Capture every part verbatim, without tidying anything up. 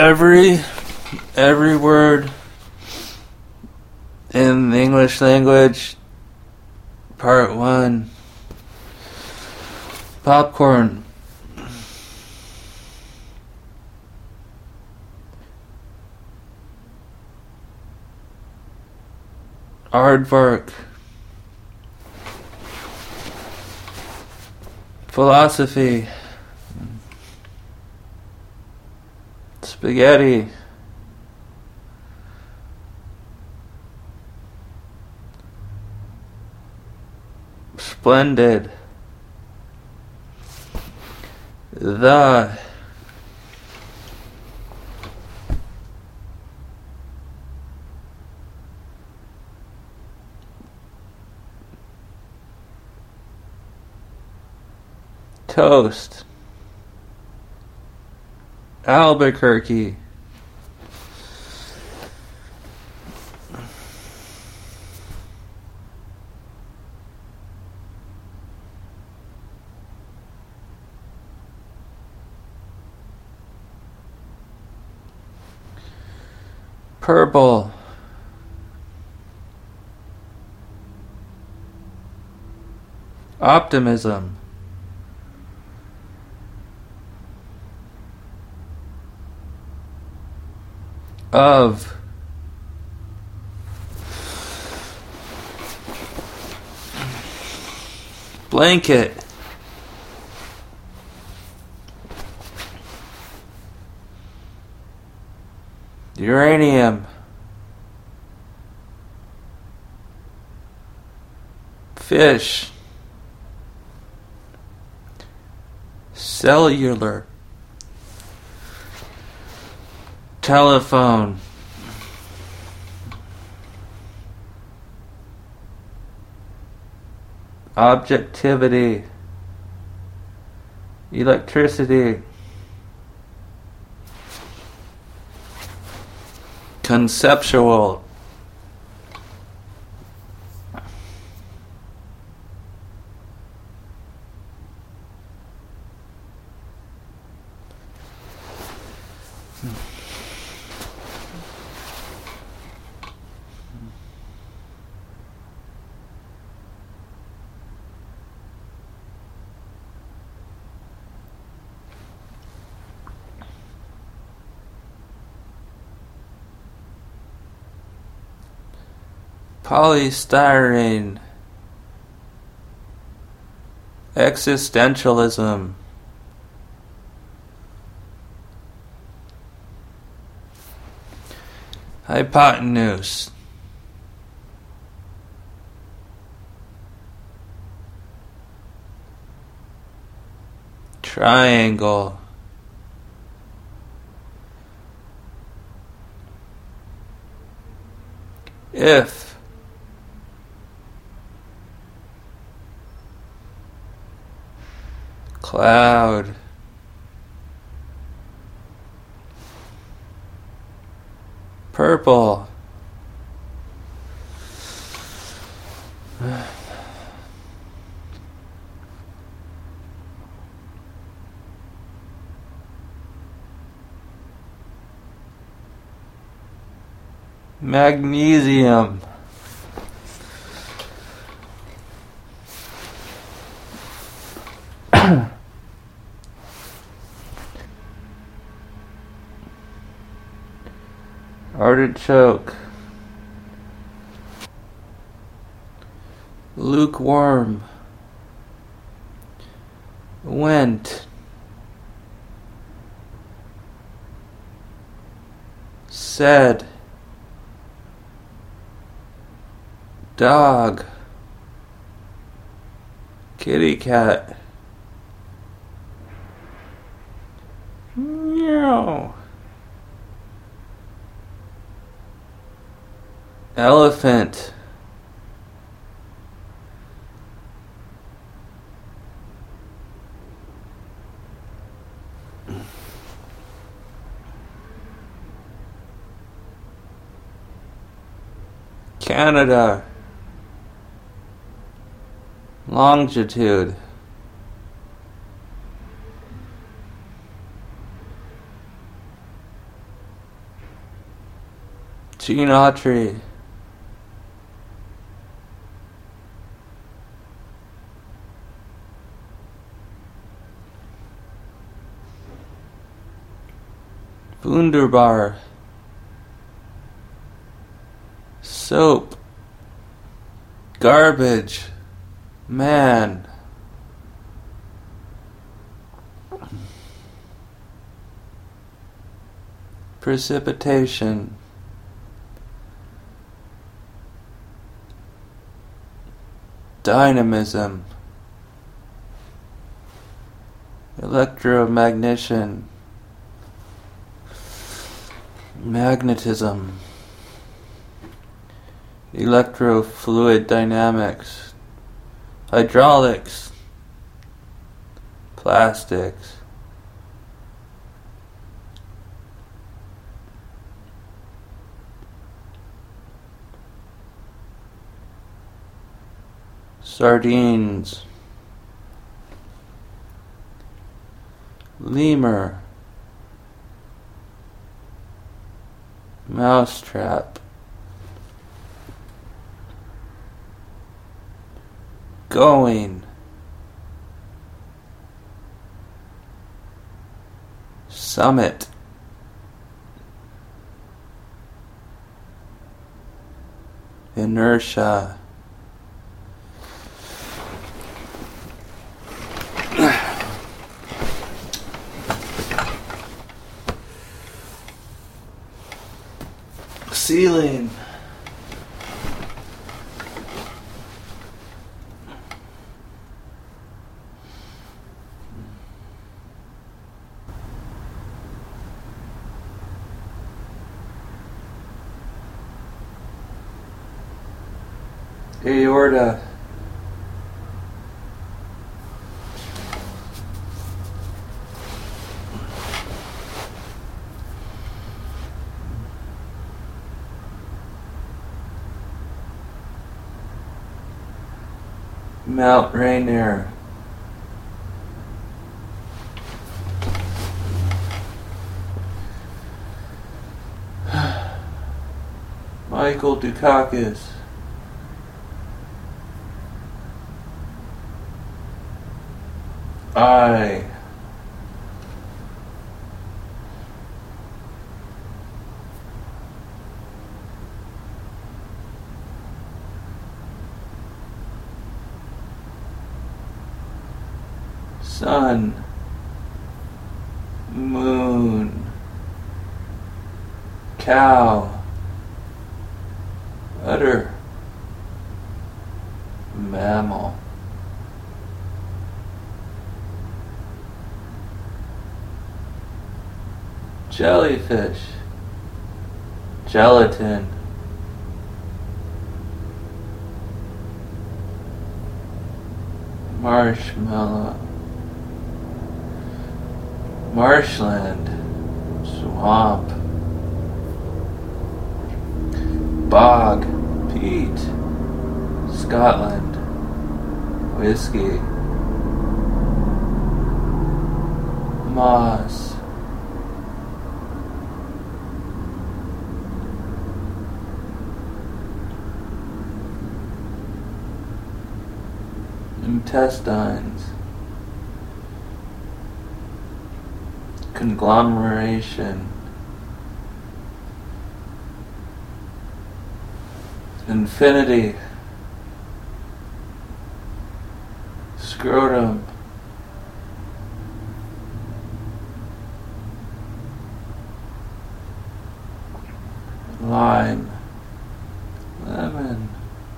Every every word in the English language. Part one. Popcorn. Aardvark. Philosophy. Spaghetti. Splendid. The. Toast. Albuquerque. Purple. Optimism. Of. Blanket. Uranium. Fish. Cellular. Telephone. Objectivity. Electricity. Conceptual. Polystyrene. Existentialism. Hypotenuse. Triangle. If. Cloud. Purple. Magnesium. Artichoke. Lukewarm. Went. Said. Dog. Kitty cat. Meow. Elephant. Canada. Longitude. Gene Autry. Wunderbar. Soap. Garbage. Man. Precipitation. Dynamism. Electromagnetism. Magnetism. Electrofluid dynamics. Hydraulics. Plastics. Sardines. Lemur. Mousetrap. Going. Summit. Inertia. Ceiling. Aorta. Mount Rainier. Michael Dukakis. I. Sun. Moon. Cow. Udder. Mammal. Jellyfish. Gelatin. Marshmallow. Marshland. Swamp. Bog. Peat. Scotland. Whiskey. Moss. Intestines. Conglomeration. Infinity. Scrotum. Lime. Lemon.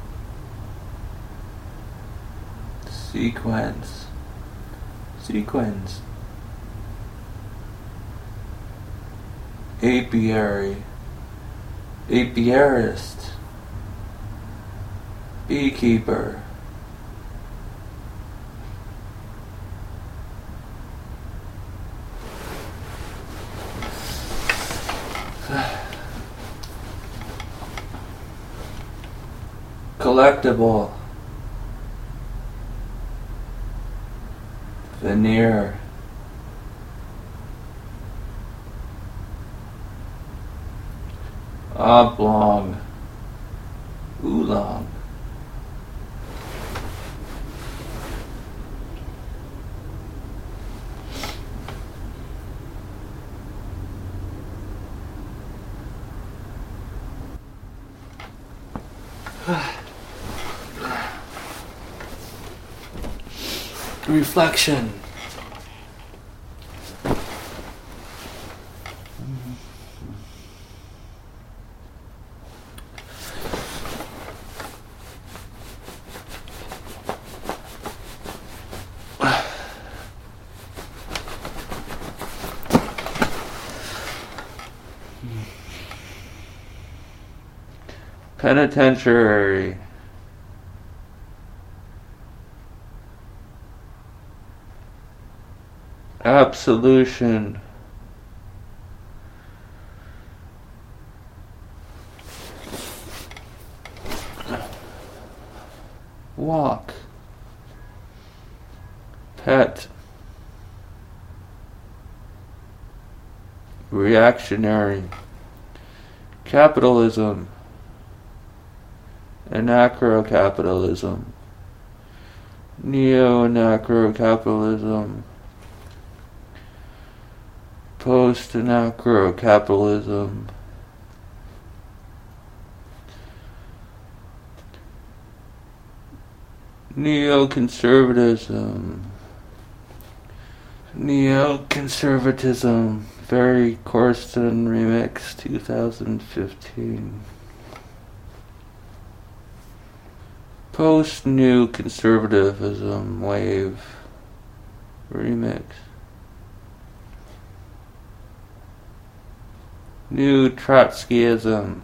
Sequence. Sequence. Apiary. Apiarist. Beekeeper. Collectible. Veneer. Oblong. Oolong. Reflection. Penitentiary. Absolution. Walk. Pet. Reactionary. Capitalism. Anarcho-capitalism. Neo-anarcho-capitalism. Post-anarcho-capitalism. Neoconservatism. Neoconservatism. Barry Corsten remix two thousand fifteen. Post-new conservatism wave remix. New Trotskyism.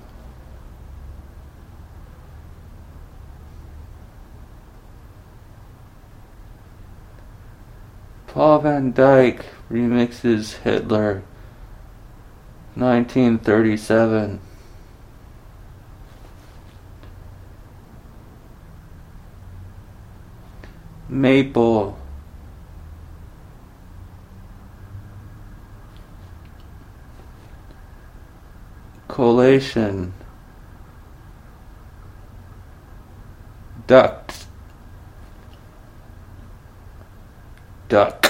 Paul Van Dyke remixes Hitler, nineteen thirty-seven. Maple. Collation. Duct. Duck.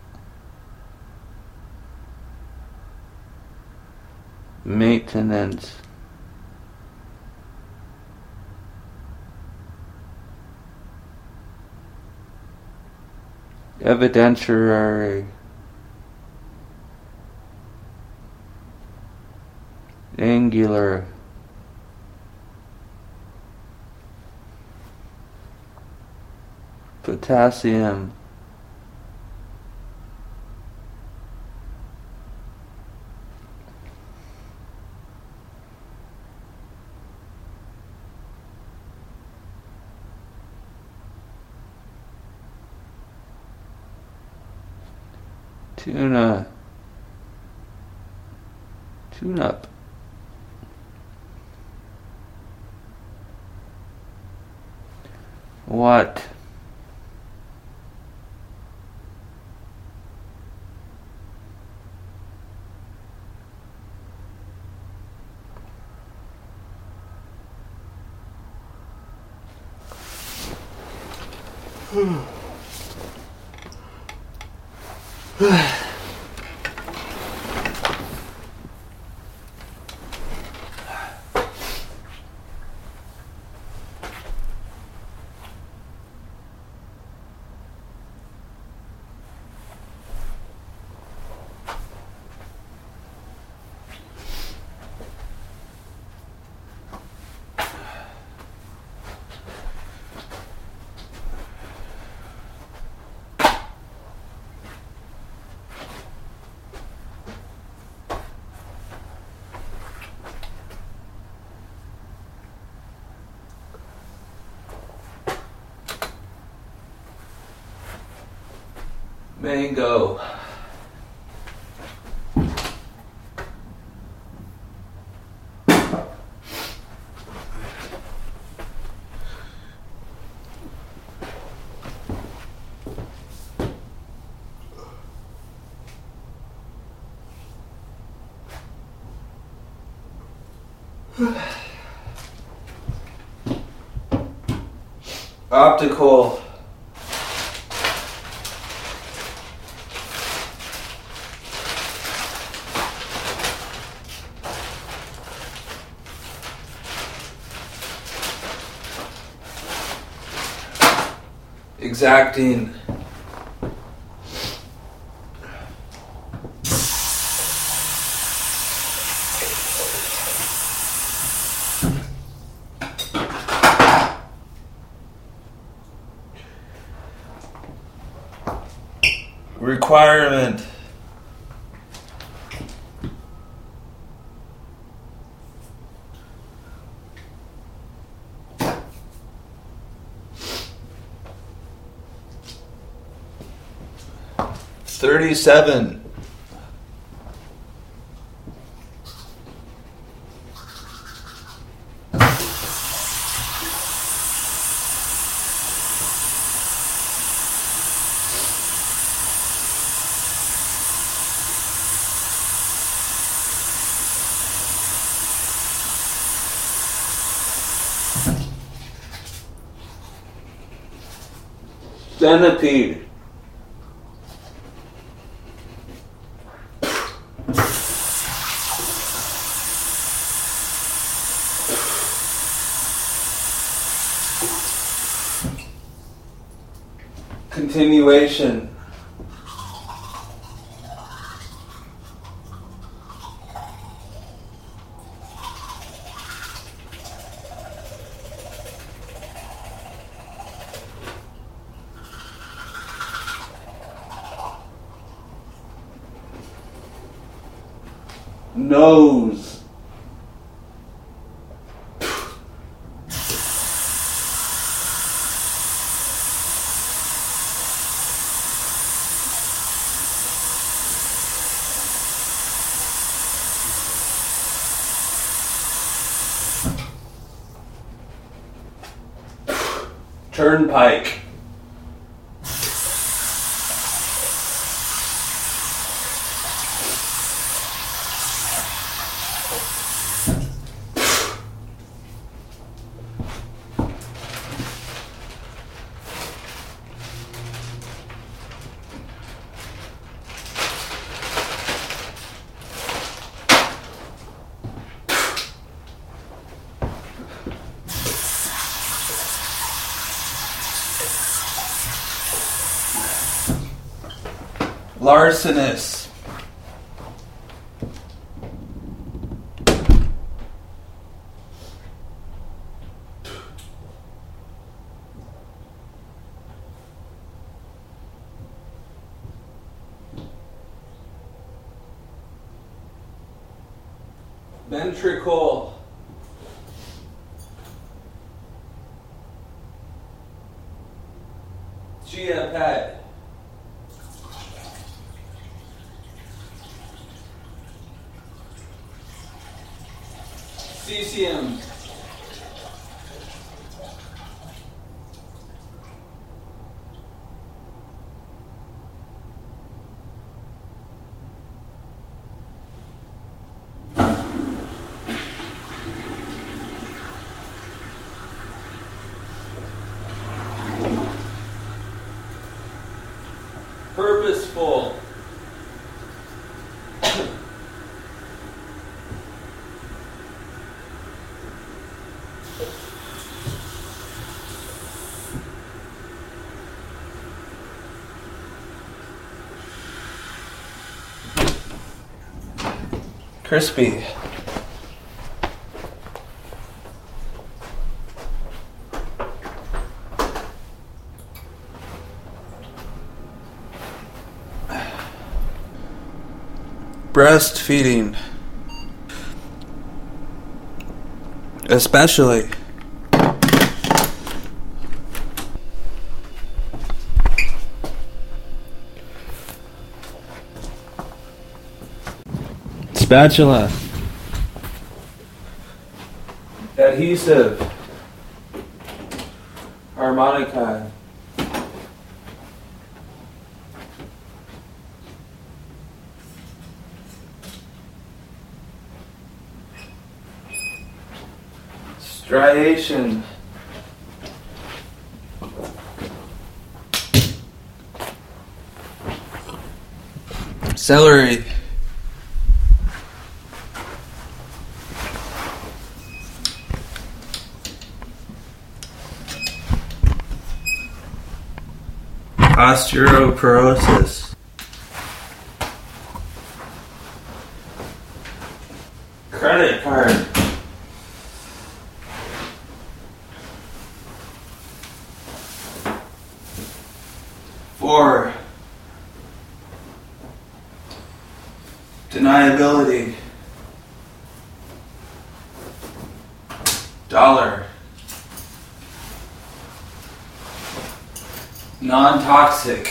Maintenance. Evidentiary. Angular. Potassium. Tuna. Tune up. What? Mango. Optical. Exacting. Requirement. Thirty-seven. Centipede. Continuation. Nose. Turnpike. Larcenous. Ventricle. Chia pet. Cesium. Purposeful. Crispy. Breastfeeding. Especially. Spatula. Adhesive. Harmonica. striation, celery, osteoporosis, credit card, four, deniability, dollar, non-toxic,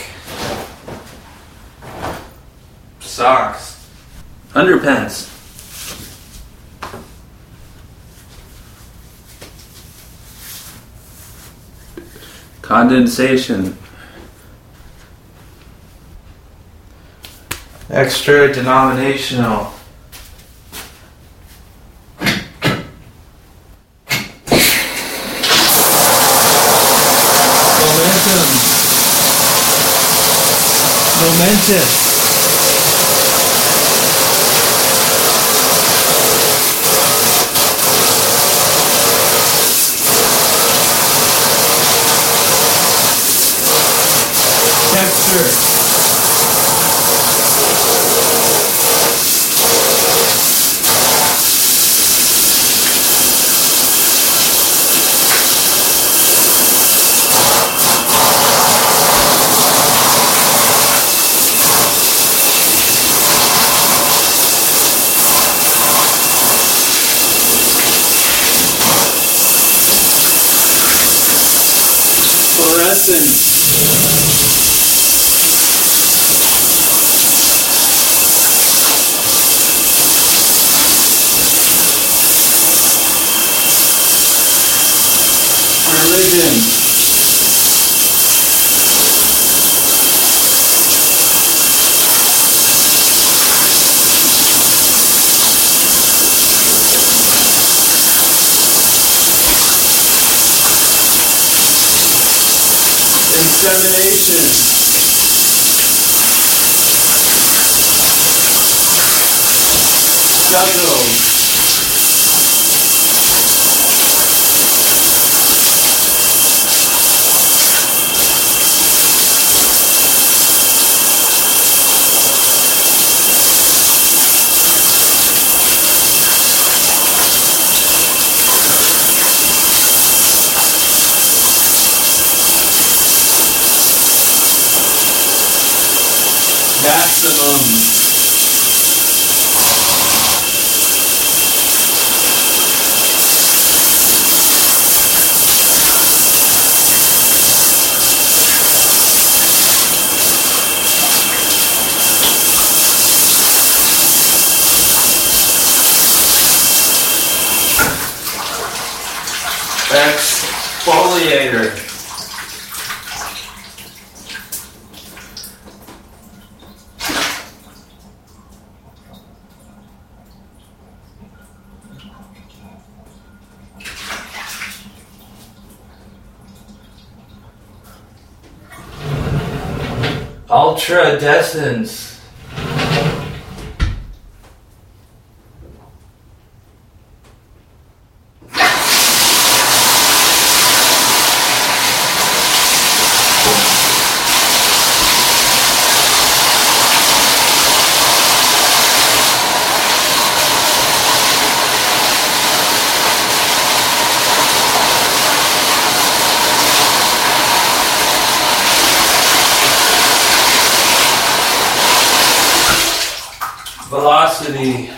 socks, underpants, condensation, extra denominational, momentum, momentous, texture, fluorescence, religion, insemination, suckle, maximum, exfoliator, ultradescence, velocity,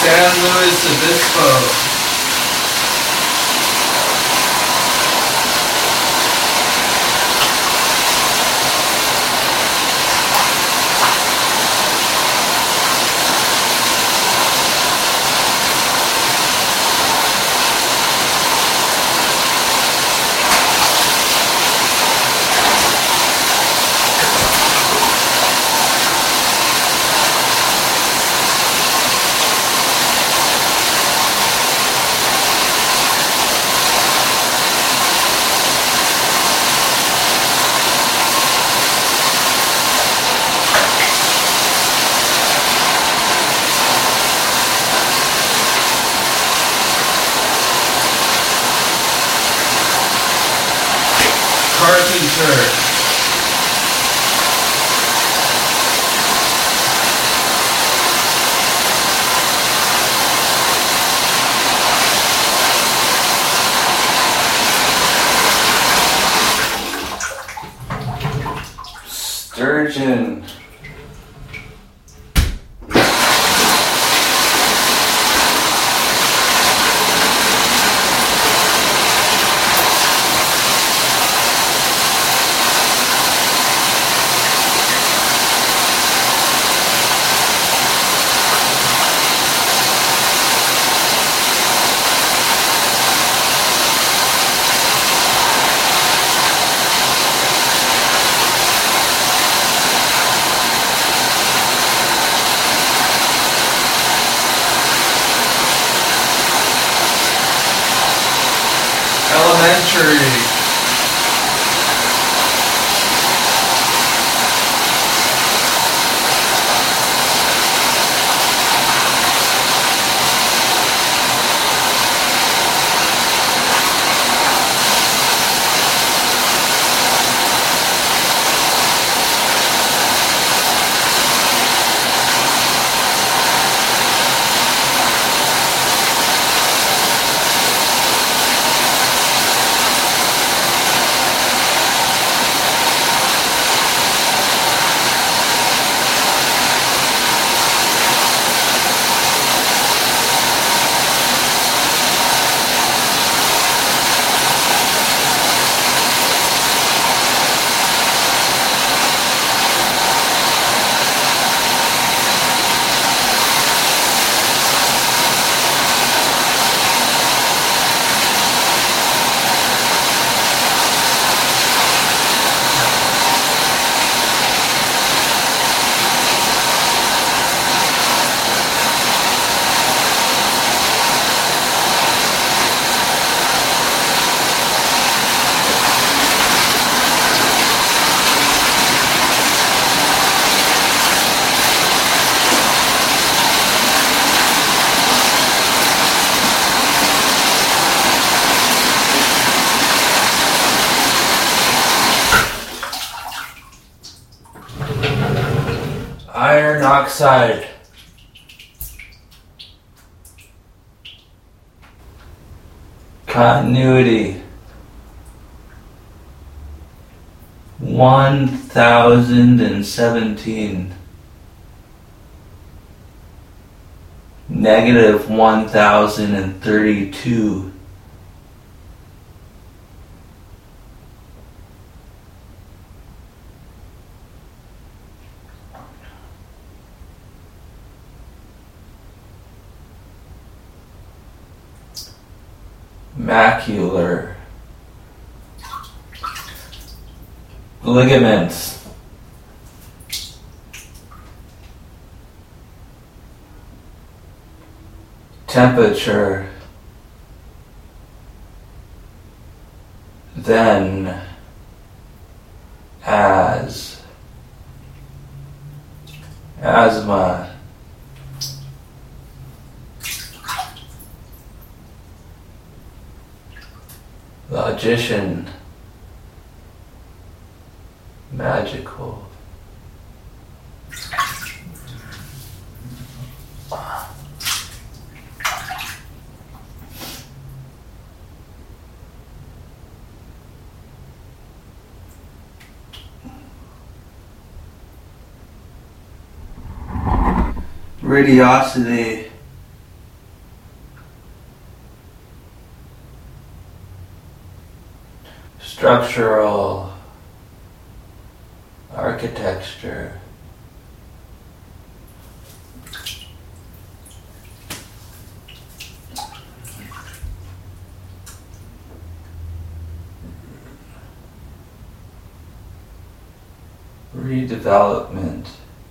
San Luis Obispo. Carpenter. Sturgeon. Elementary. Iron oxide. Continuity. One thousand and seventeen. Negative one thousand and thirty-two. Macular. Ligaments. Temperature. Then as asthma. Logician. Magical. Radiosity. structural architecture, redevelopment,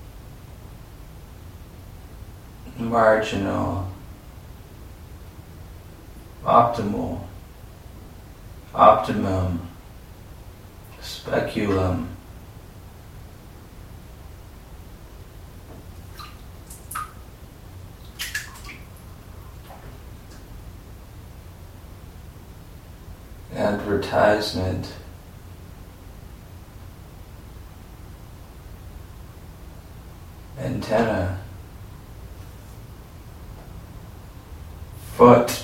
marginal, optimal, optimum, speculum, advertisement, antenna, foot,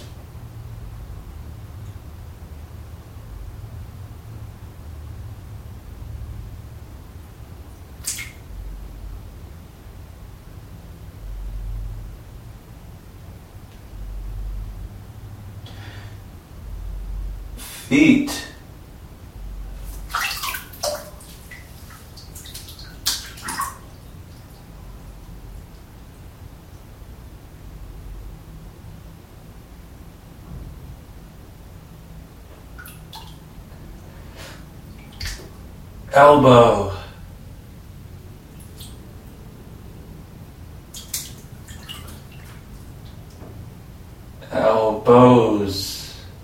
feet, elbow, elbows,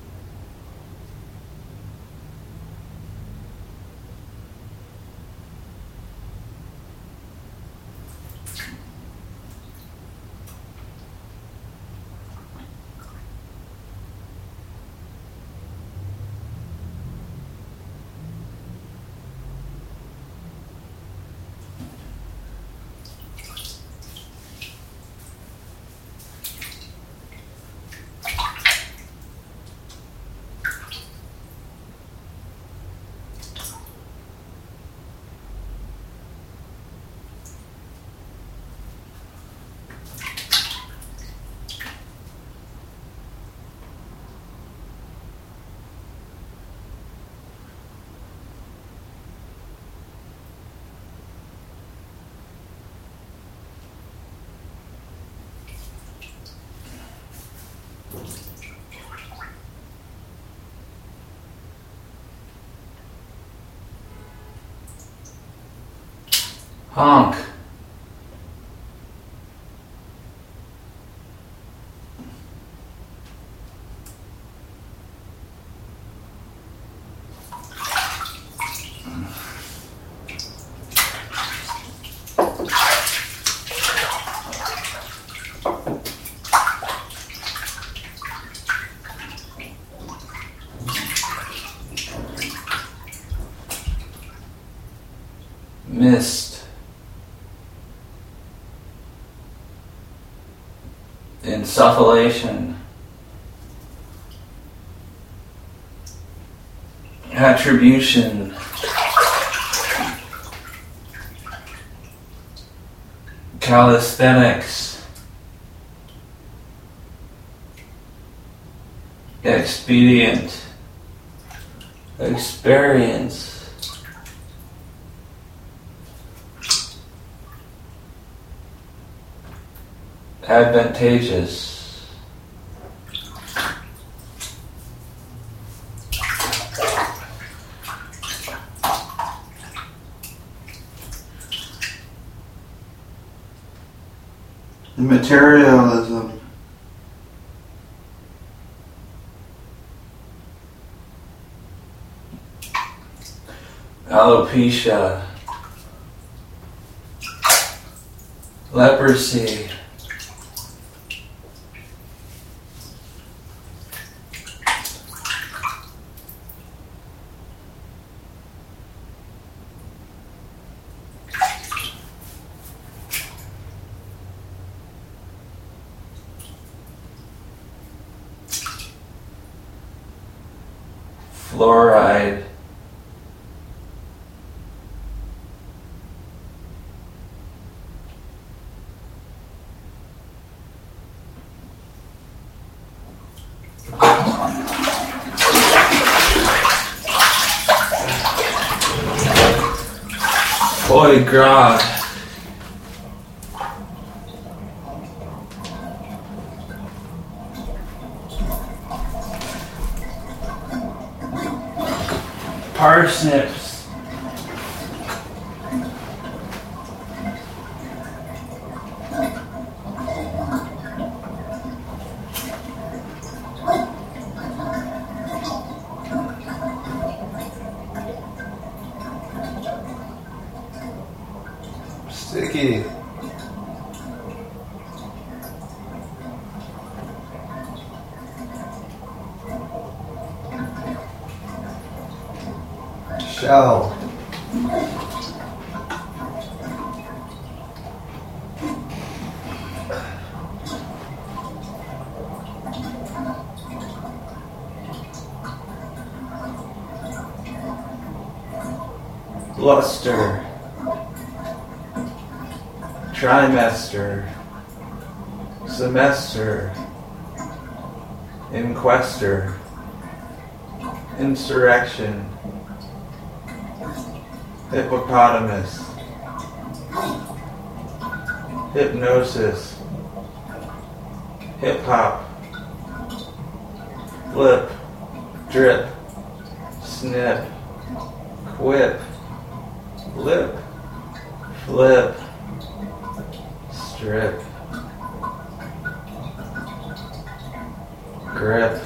honk, mist, insufflation, attribution, calisthenics, expedient, experience, advantageous, materialism, alopecia, leprosy, fluoride, Foie gras. Parsnips. Sticky. Shell. Luster. Trimester. Semester. Inquester. Insurrection. Hippopotamus. Hypnosis. Hip hop. Flip. Drip. Snip. Quip. Lip. Flip. Strip. Grip.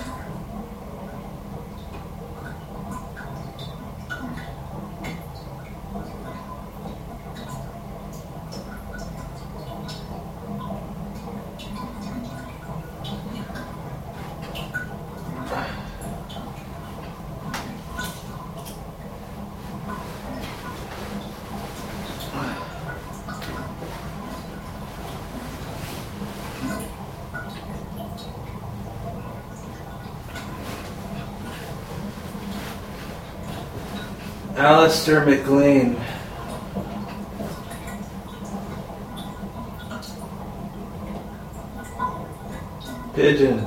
Alistair McLean. Pigeon.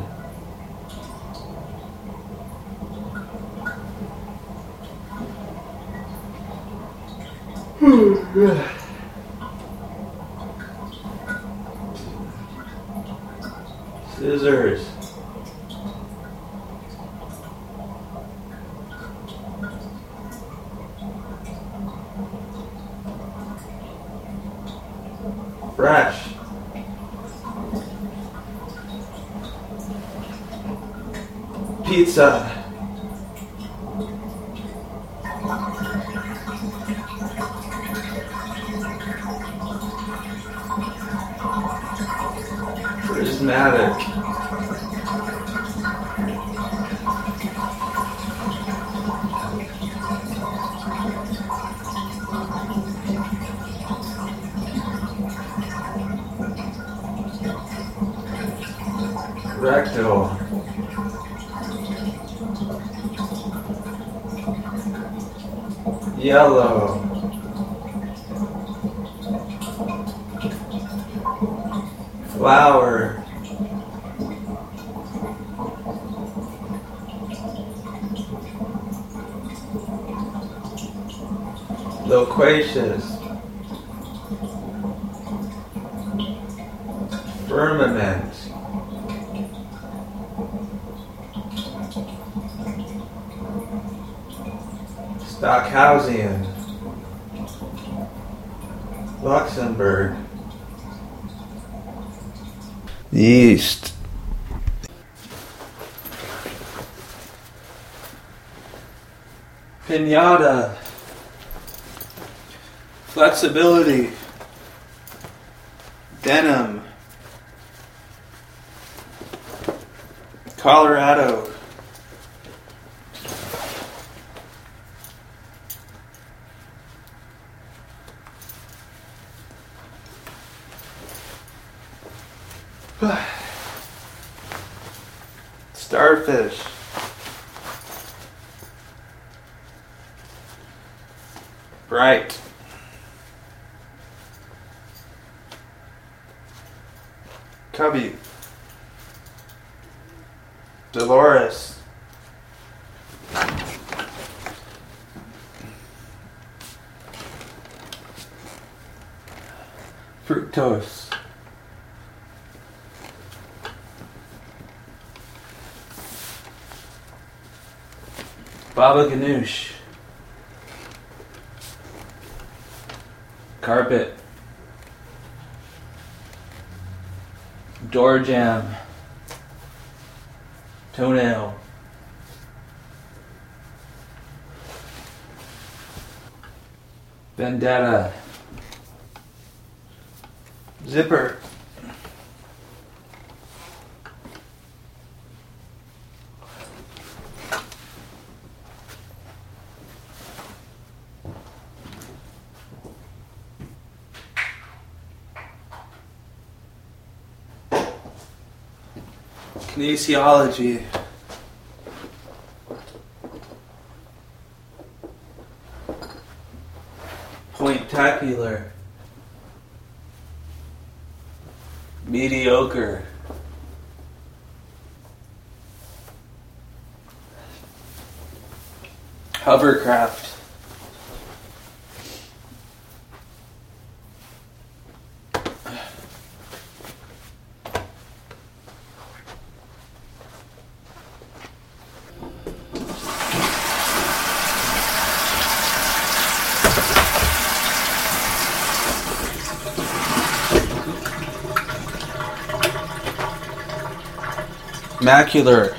Scissors. Fresh. Pizza. Prismatic. Rectal. Yellow. Flower. Loquacious. Firmament. Stockhausian. Luxembourg. Yeast. Pinata. Flexibility. Denim. Colorado. Starfish. Bright. Cubby. Dolores. Fructose. Baba Ganoush. Carpet. Door jam. Toenail. Vendetta. Zipper. Kinesiology. Pointacular. Mediocre. Hovercraft. Macular.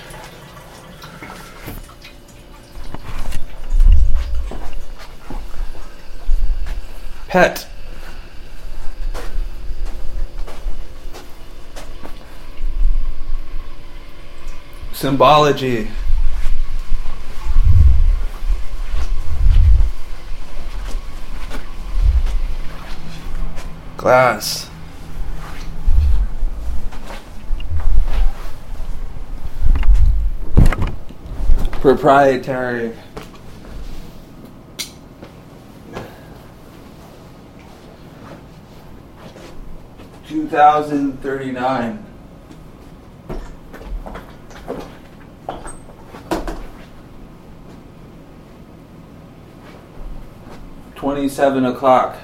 Pet. Symbology. Glass. Proprietary. Two thousand thirty-nine. Twenty-seven o'clock.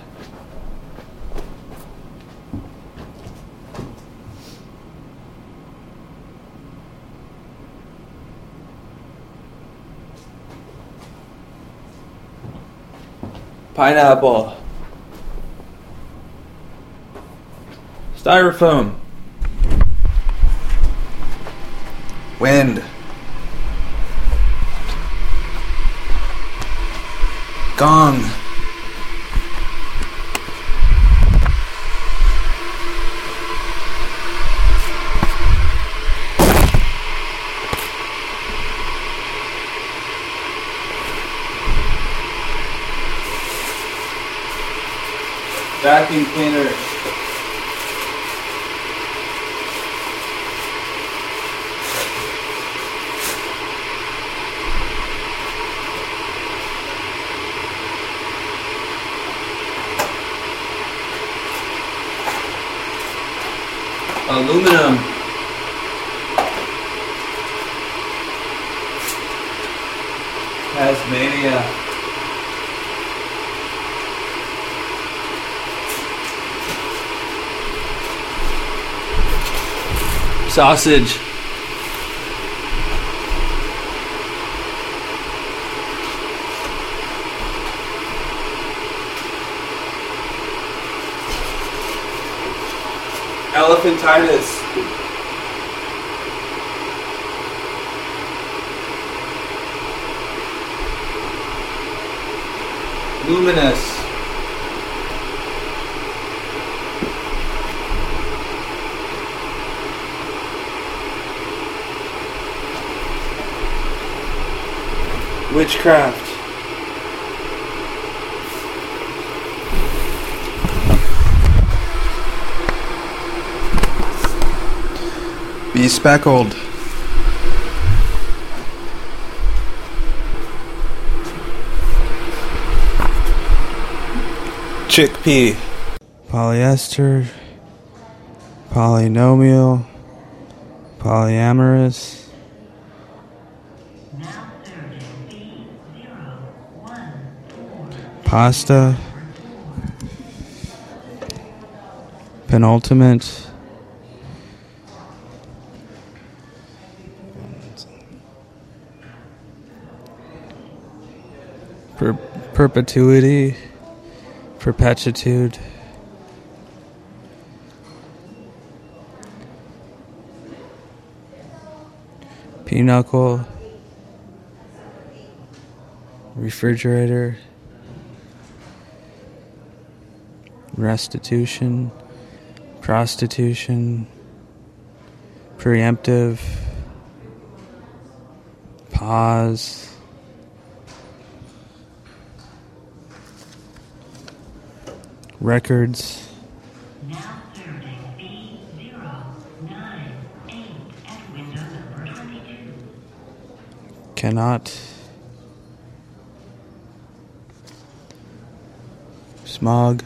Pineapple. Styrofoam. Wind. Gong. Vacuum cleaner. Aluminum. Tasmania. Sausage. Elephantitis. Luminous. Witchcraft. Be speckled. Chickpea. Polyester. Polynomial. Polyamorous. Pasta. penultimate, per- perpetuity, perpetuitude, pinnacle, refrigerator, restitution, prostitution, preemptive, pause, records, Now serving B zero nine eight at window number twenty-two. cannot, smog,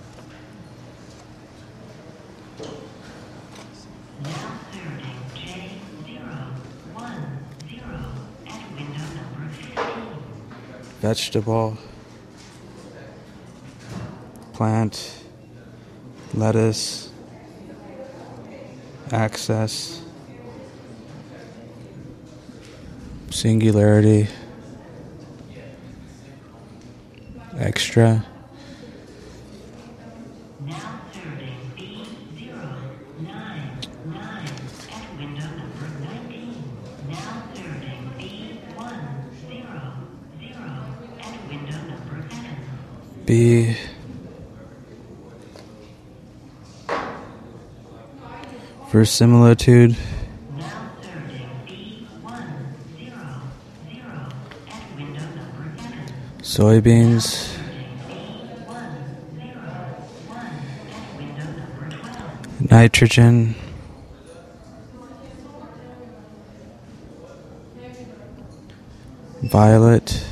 Now serving J zero one zero at window number fifteen. vegetable, plant, lettuce, access, singularity, extra, Now serving B zero nine nine at window number nineteen. Now serving B one zero zero at window number seven. B, verisimilitude, Now serving B one zero zero at window number seven. soybeans, nitrogen, violet,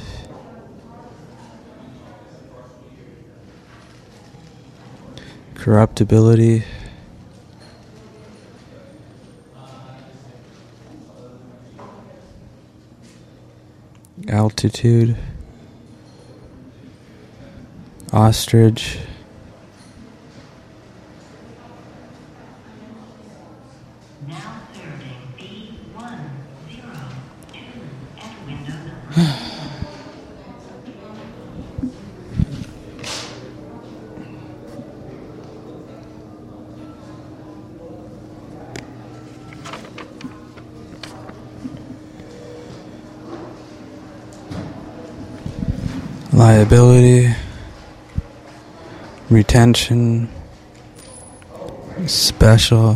corruptibility, altitude, ostrich, Now serving B one zero two at window number. liability, retention, special,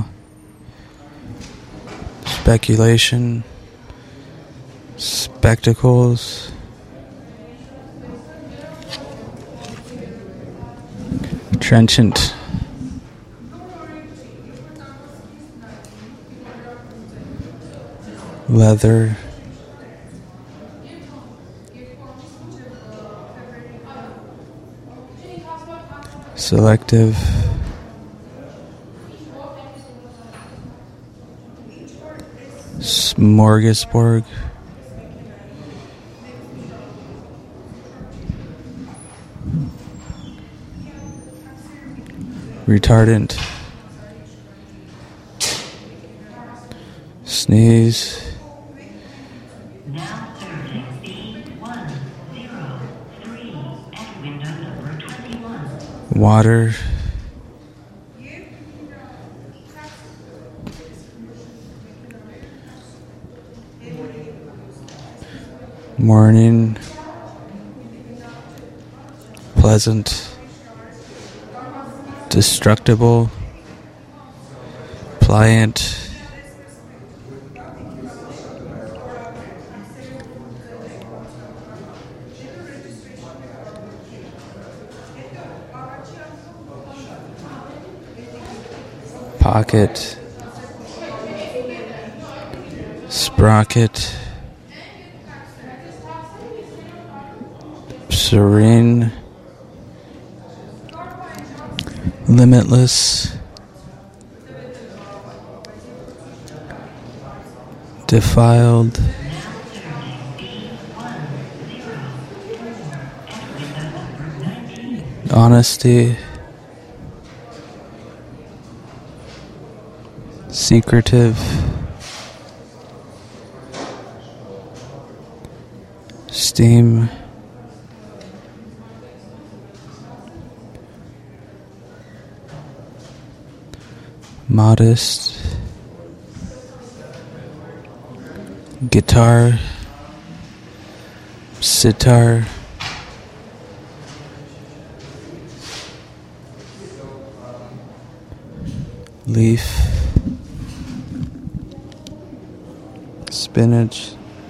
speculation, spectacles, trenchant, leather, selective, smorgasbord, retardant, sneeze, Now serving B one zero three at window number twenty-one. water, morning, pleasant, destructible, pliant, pocket, sprocket, serene, limitless, defiled, honesty, secretive, steam, modest, guitar, sitar, leaf, spinach,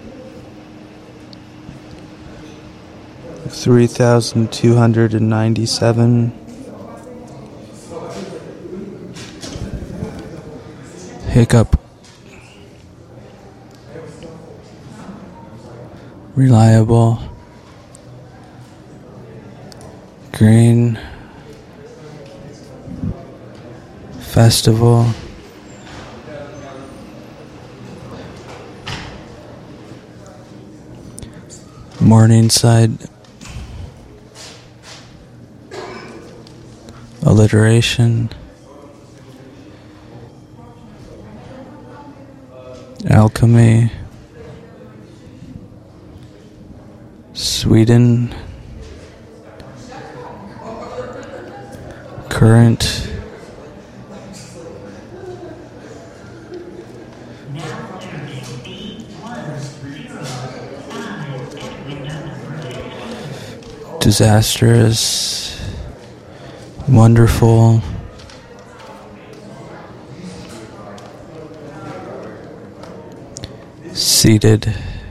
three thousand two hundred ninety-seven, hiccup, reliable, green, festival, Morningside, alliteration, alchemy, Sweden, current, Now serving B one zero five at window number fifteen. disastrous, wonderful, seated,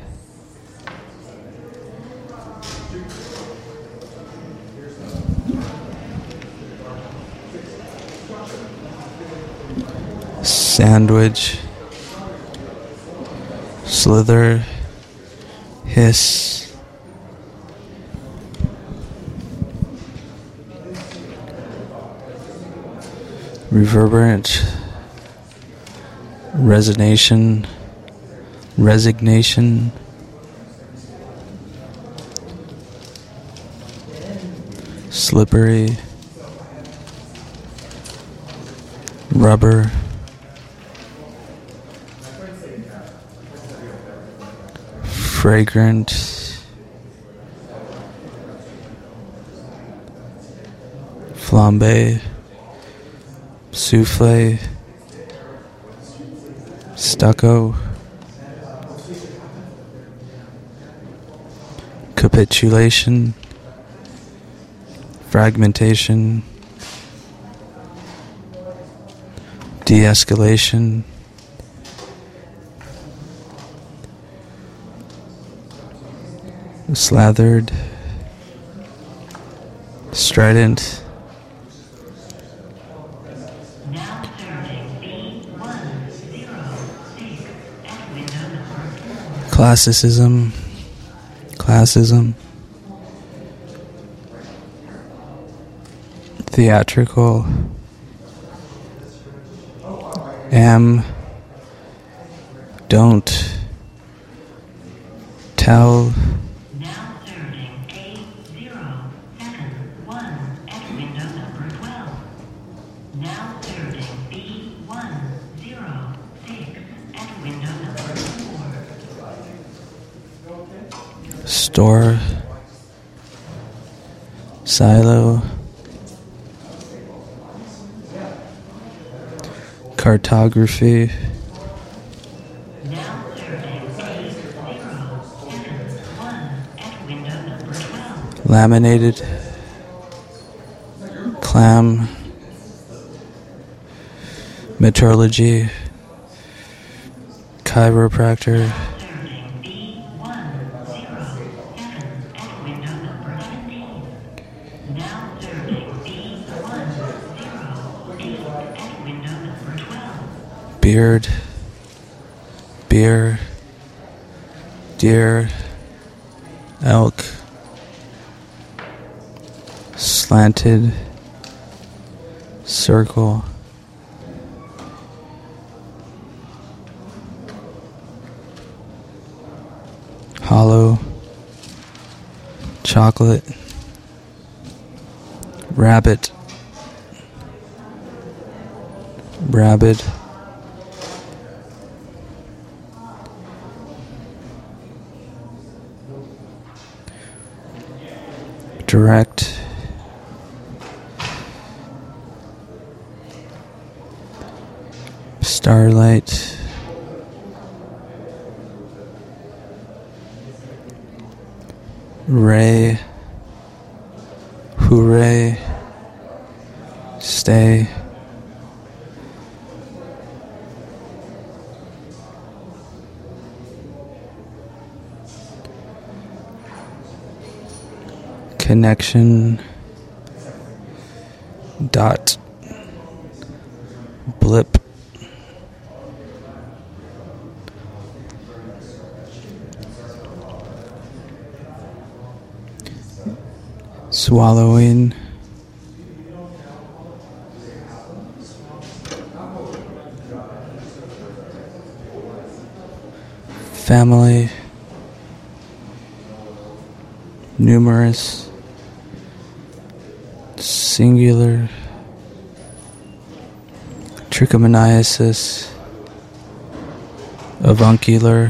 sandwich, slither, hiss, reverberant, resonation, resignation, slippery, rubber, fragrant, flambe, souffle, stucco, capitulation, fragmentation, de-escalation, slathered, strident, Now serving B one zero six at window number four. classicism, classism, theatrical, am, don't, tell, Now serving A zero seven one at window number twelve. Now serving B one zero six at window number four. store, silo, cartography, Now serving A zero seven one at window number twelve. laminated, clam, metallurgy, chiropractor, Serving B one zero seven at window number seventeen. Now serving B one zero eight at window number twelve. beard, beer, deer, elk, slanted, circle, hollow, chocolate, rabbit, rabid, direct. Starlight. Ray. Hooray. Stay. Connection. Dot. Blip. Swallowing. Family. Numerous. Singular. Trichomoniasis. Avuncular.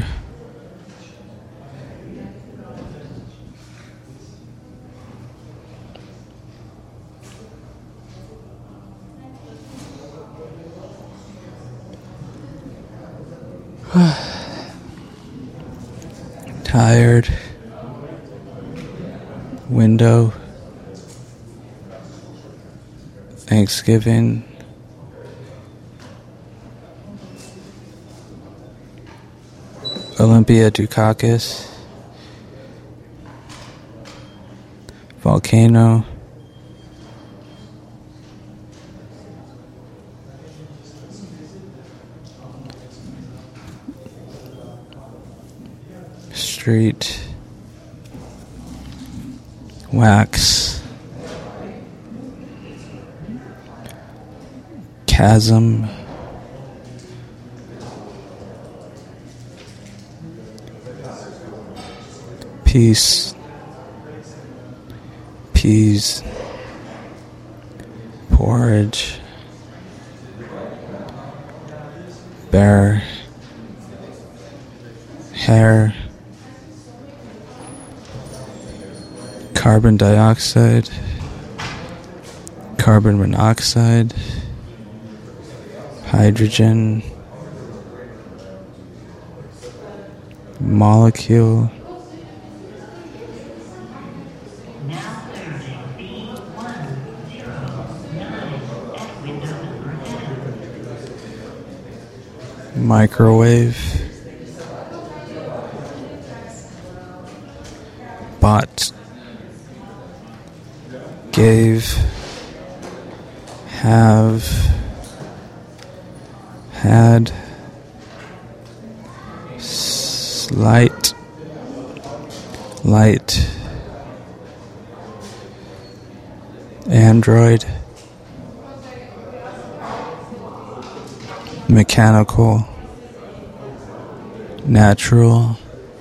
Tired. Window. Thanksgiving. Olympia Dukakis. Volcano. Street. Wax. Chasm. Peace. Peas. Porridge. Bear. Hair. Carbon dioxide. Carbon monoxide. Hydrogen. Molecule. Now serving B one zero nine at window number ten. Microwave. Bot. Gave. Have. Had. Slight. Light. Android. Mechanical. Natural.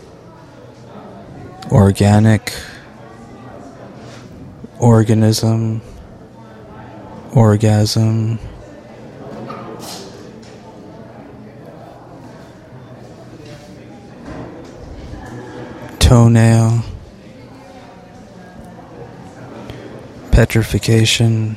Organic. Organism. Orgasm. Toenail. Petrification.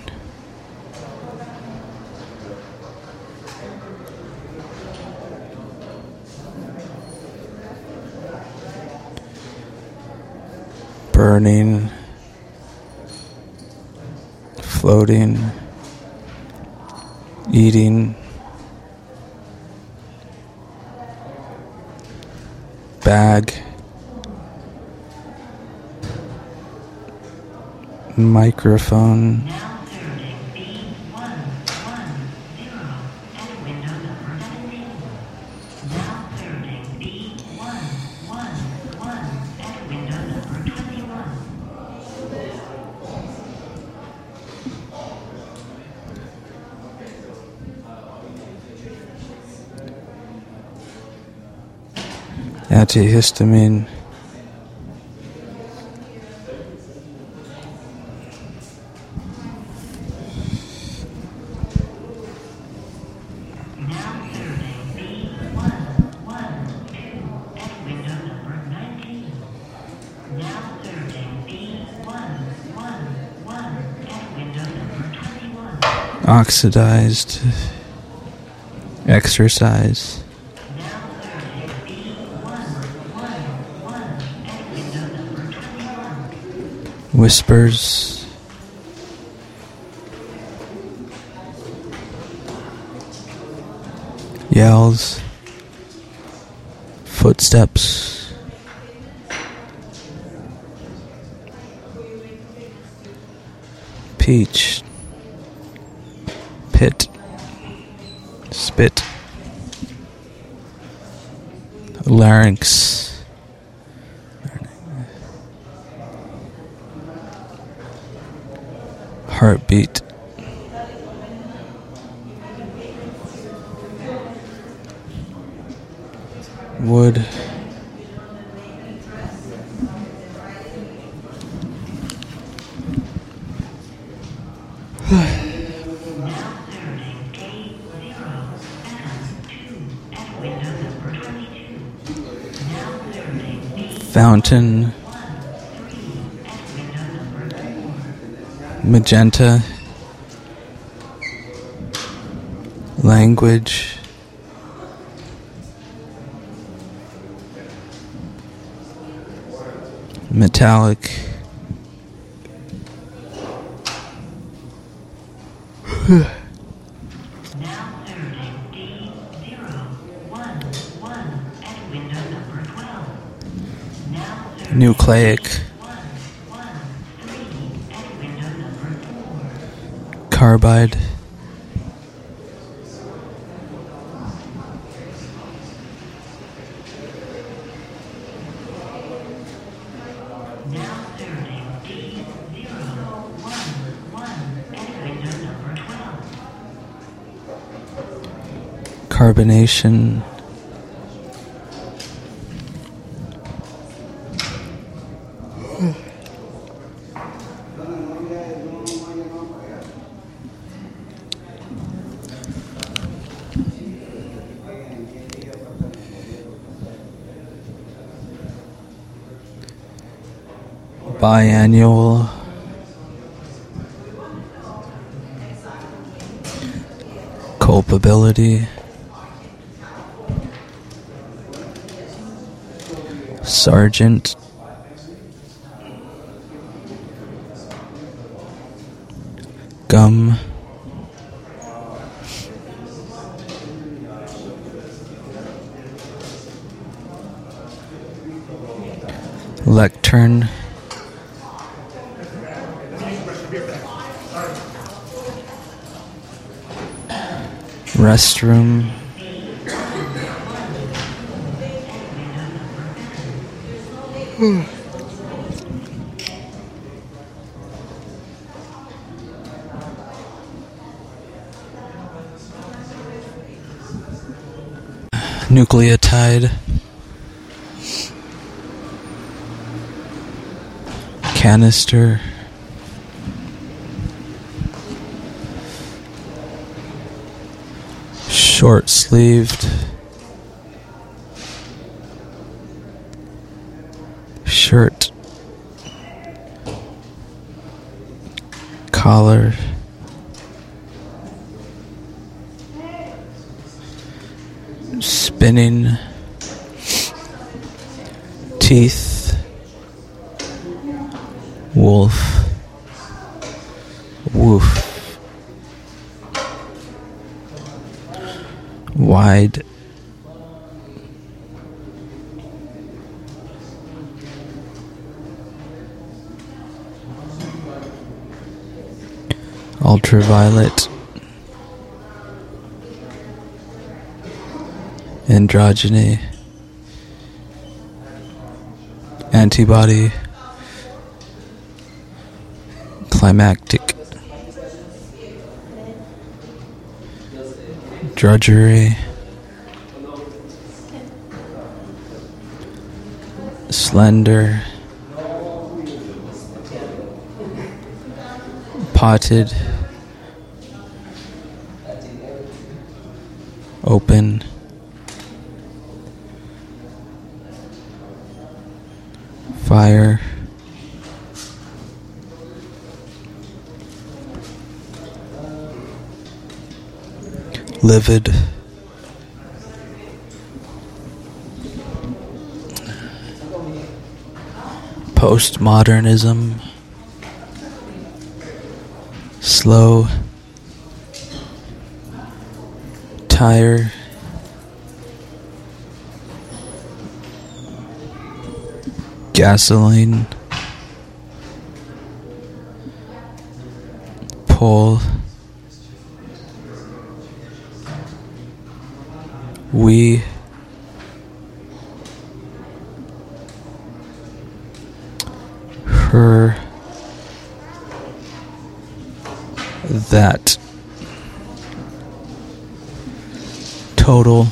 Burning. Floating. Eating. Bag. Microphone. Now serving B one one zero at window number seventeen. Now serving B one one one at window number twenty-one. Antihistamine. Now serving B one one two at window number nineteen. Now serving B one one Oxidized. Exercise. Whispers. Yells. Footsteps. Peach. Pit. Spit. Larynx. Heartbeat. Wood. Fountain. Magenta. Language. Metallic. Nucleic. Carbide. Carbonation. Biannual. Culpability. Sergeant. Gum. Lectern. Restroom. Nucleotide. Canister. Short-sleeved. Shirt. Collar. Spinning. Teeth. Wolf. Woof. Wide. Ultraviolet. Androgyny. Antibody. Climactic. Drudgery. Slender. Potted. Open. Fire. livid, postmodernism, slow, tire, gasoline, pole, we, her, that, total,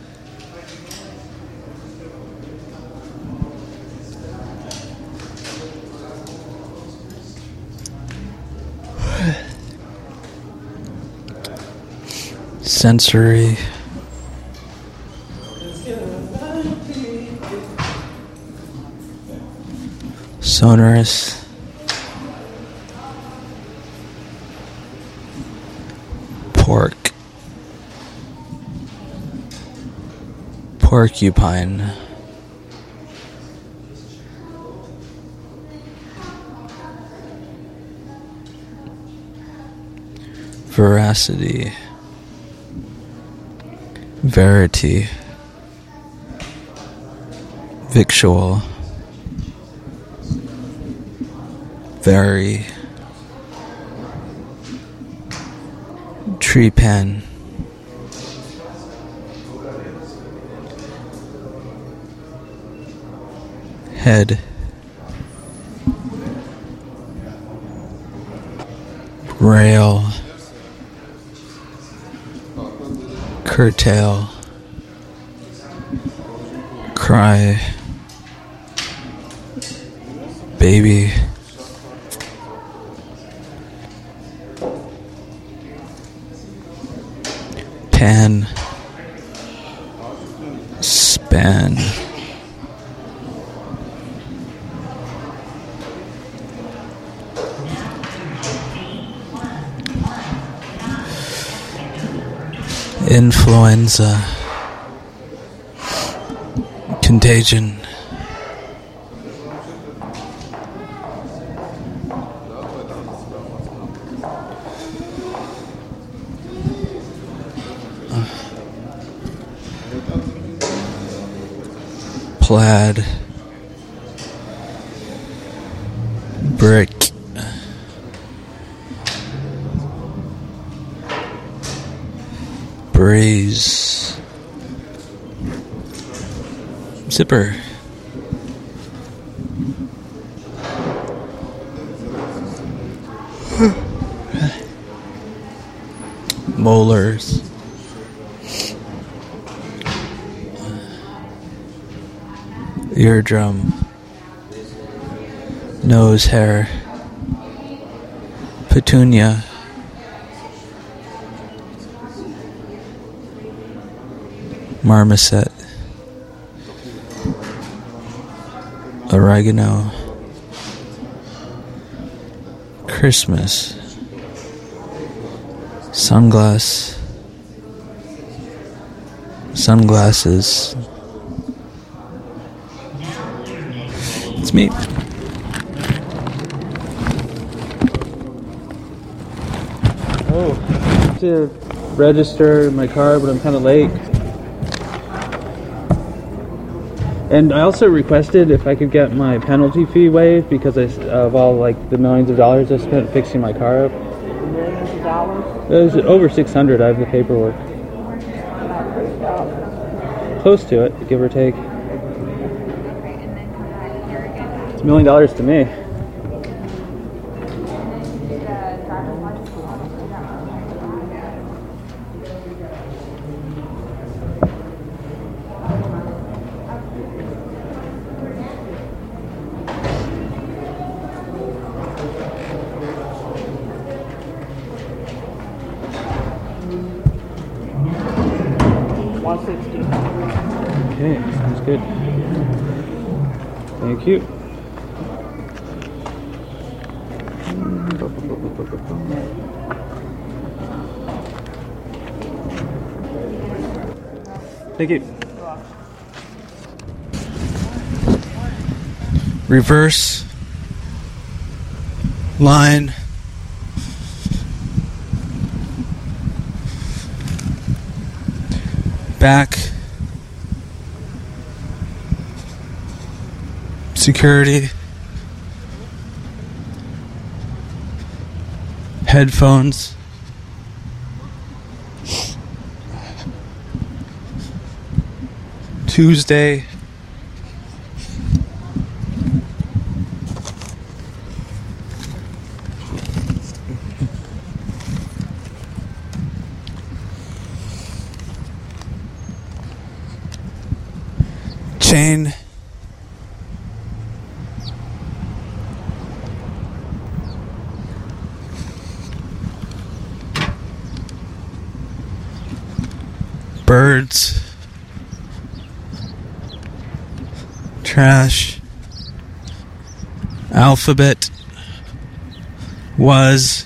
sensory, sonorous, pork, porcupine, veracity, verity, victual, very, tree pan, head, rail, curtail, cry, baby, pan, span, influenza, contagion, plaid, brick, braise, zipper, molars, eardrum, nose hair, petunia, marmoset, oregano, Christmas, sunglass, sunglasses. It's me. Oh, to register my car, but I'm kind of late. And I also requested if I could get my penalty fee waived because I, of all like the millions of dollars I spent fixing my car up. Millions of dollars? It was over six hundred. I have the paperwork. Not three dollars. Close to it, give or take. It's a million dollars to me. one sixty. Okay, sounds good. Thank you. Thank you. Reverse line. Back. Security. Headphones. Tuesday. Chain. Birds. Trash. Alphabet. Was.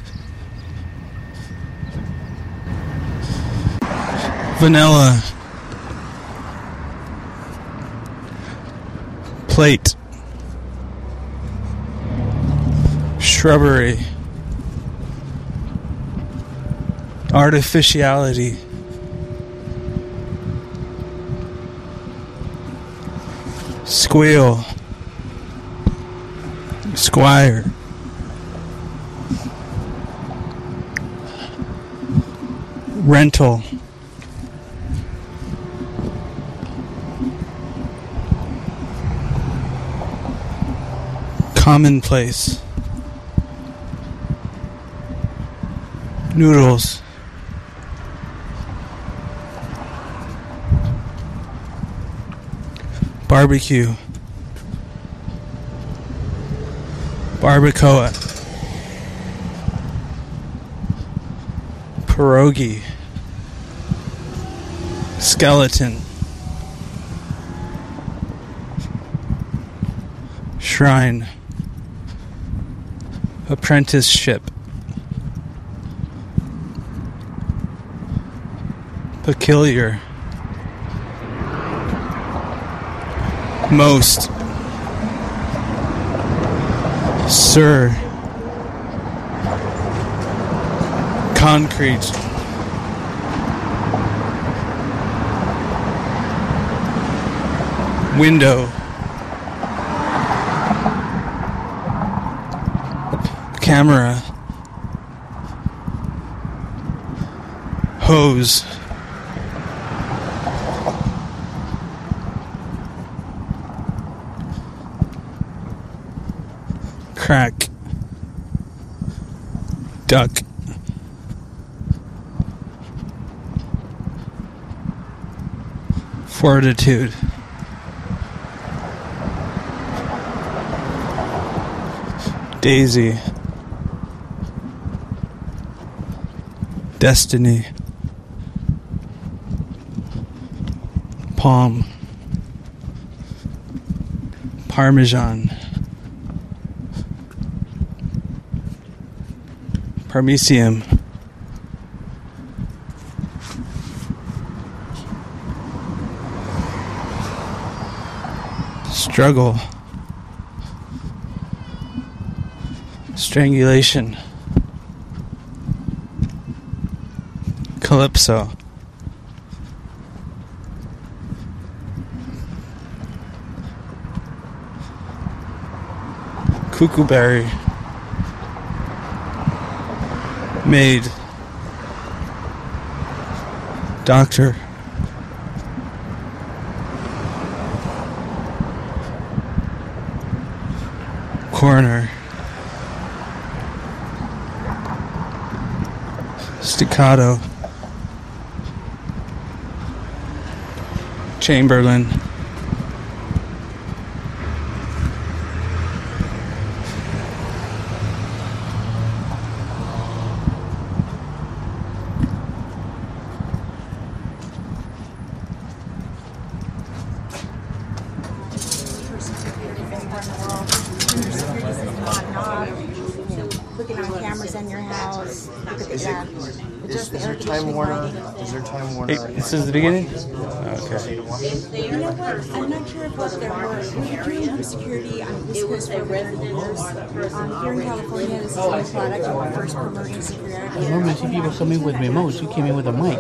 Vanilla. Plate. Shrubbery. Artificiality. Squeal. Squire. Rental. Commonplace. Noodles. Barbecue. Barbacoa. Pierogi. Skeleton. Shrine. Apprenticeship. Peculiar. Most. Sir. Concrete. Window. Camera. Hose. Crack. Duck. Fortitude. Daisy. Destiny. Palm. Parmesan. Parmesium. Struggle. Strangulation. Calypso. Cuckooberry. Maid. Doctor. Coroner. Staccato. Chamberlain. Looking on cameras in your house. Look at the, yeah. Is, Just the is there air Time conditioning Warner? lighting. Is there Time Warner? Hey, this is the beginning? Okay. You know what? I'm not sure if what there were. We were doing home security on the East Coast for thirty years. Um, here in California, this is a new product. We're first promoting security. I normally see people come in with remotes. You came in with a mic.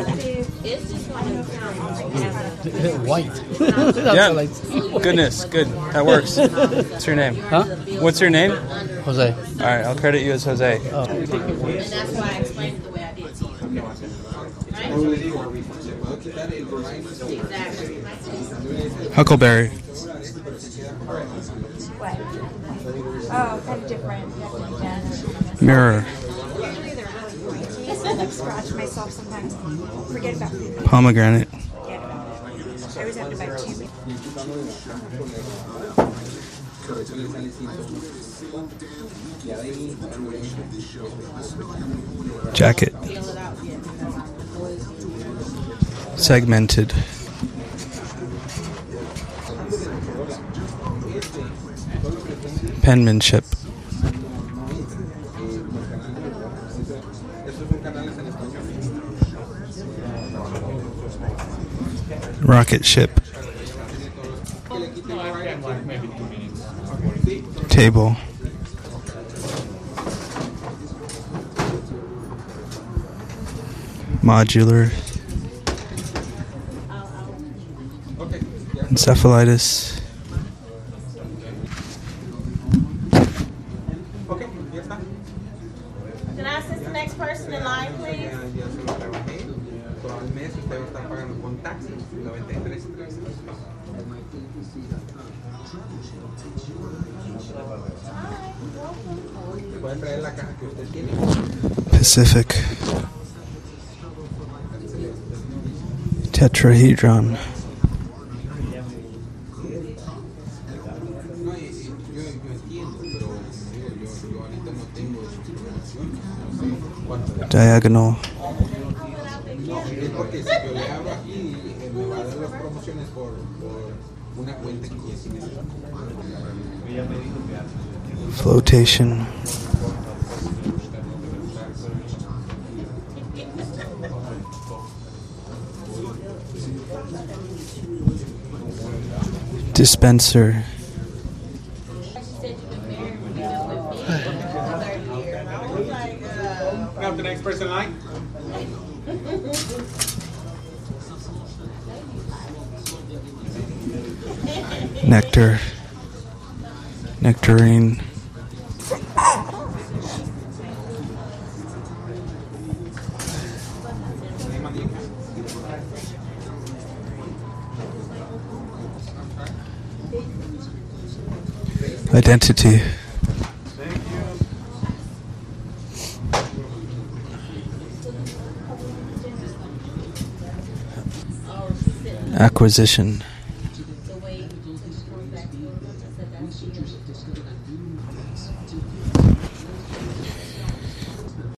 White. Yeah. Goodness, good. That works. What's your name? Huh? What's your name? Jose. All right, I'll credit you as Jose. Oh. And that's why I explained it the way I did to you. Exactly. Huckleberry. What? Oh, kind of different. Definitely, yeah. Mirror. Usually they're really pointy, so I like scratch myself sometimes. Forget about food. Pomegranate. Forget about it. I always have to buy two. Jacket. Segmented. Penmanship. Rocket ship. Table. Modular. Encephalitis. Can I assist the next person in line, please? Pacific. Tetrahedron. Diagonal. Flotation. Dispenser. Now the next person in line. Nectar. Nectarine. Identity. Acquisition.